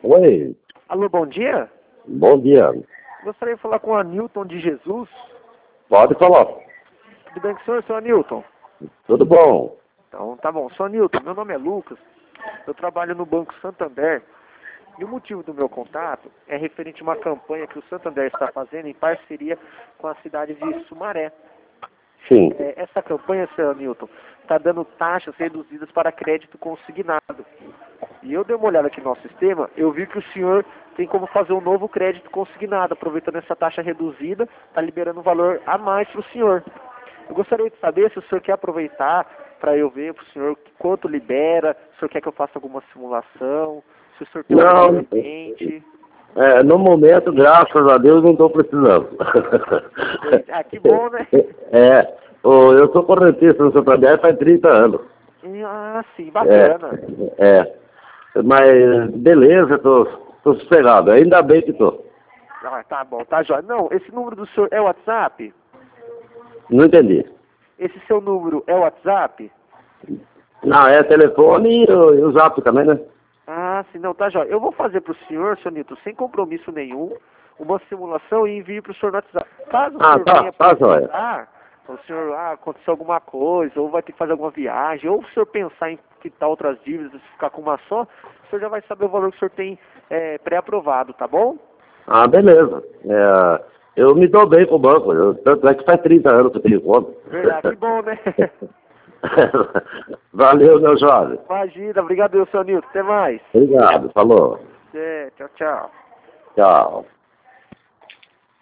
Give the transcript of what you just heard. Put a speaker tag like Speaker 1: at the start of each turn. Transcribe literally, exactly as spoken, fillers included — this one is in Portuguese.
Speaker 1: Oi,
Speaker 2: Alô, bom dia.
Speaker 1: bom dia.
Speaker 2: Gostaria de falar com o Anilton de Jesus.
Speaker 1: Pode falar.
Speaker 2: Tudo bem com o senhor, seu Anilton?
Speaker 1: Tudo bom?
Speaker 2: Então, tá bom. Seu Anilton, meu nome é Lucas. Eu trabalho no Banco Santander. E o motivo do meu contato é referente a uma campanha que o Santander está fazendo em parceria com a cidade de Sumaré.
Speaker 1: Sim.
Speaker 2: É, essa campanha, seu Anilton, está dando taxas reduzidas para crédito consignado. E eu dei uma olhada aqui no nosso sistema, eu vi que o senhor tem como fazer um novo crédito consignado, aproveitando essa taxa reduzida, está liberando um valor a mais para o senhor. Eu gostaria de saber se o senhor quer aproveitar para eu ver para o senhor quanto libera, se o senhor quer que eu faça alguma simulação, se o senhor tem um
Speaker 1: Não,
Speaker 2: valor em mente.
Speaker 1: é, no momento, graças a Deus, não estou precisando.
Speaker 2: Ah, que bom, né?
Speaker 1: É, ô, eu sou correntista no Santander faz trinta anos.
Speaker 2: Ah, sim,
Speaker 1: É,
Speaker 2: bacana.
Speaker 1: é. Mas, beleza, tô, tô sossegado. Ainda bem que tô.
Speaker 2: Ah, tá bom, tá jóia. Não, esse número do senhor é o WhatsApp?
Speaker 1: Não entendi.
Speaker 2: Esse seu número é o WhatsApp?
Speaker 1: Não, é telefone e o, e o zap também, né?
Speaker 2: Ah, sim, não, tá jóia. Eu vou fazer para o senhor, senhor Nilton, sem compromisso nenhum, uma simulação e envio para o senhor no WhatsApp. Caso o
Speaker 1: Ah,
Speaker 2: senhor
Speaker 1: tá,
Speaker 2: venha
Speaker 1: tá, joia.
Speaker 2: precisar, o senhor, ah, aconteceu alguma coisa, ou vai ter que fazer alguma viagem, ou o senhor pensar em quitar outras dívidas e ficar com uma só, o senhor já vai saber o valor que o senhor tem é, pré-aprovado, tá bom?
Speaker 1: Ah, beleza. É, eu me dou bem com o banco. Eu, tanto é que faz trinta anos que eu tenho conta.
Speaker 2: Verdade, que bom, né?
Speaker 1: Valeu, meu jovem.
Speaker 2: Imagina, obrigado, seu Nilton, até mais.
Speaker 1: Obrigado, falou.
Speaker 2: É, tchau, tchau.
Speaker 1: Tchau.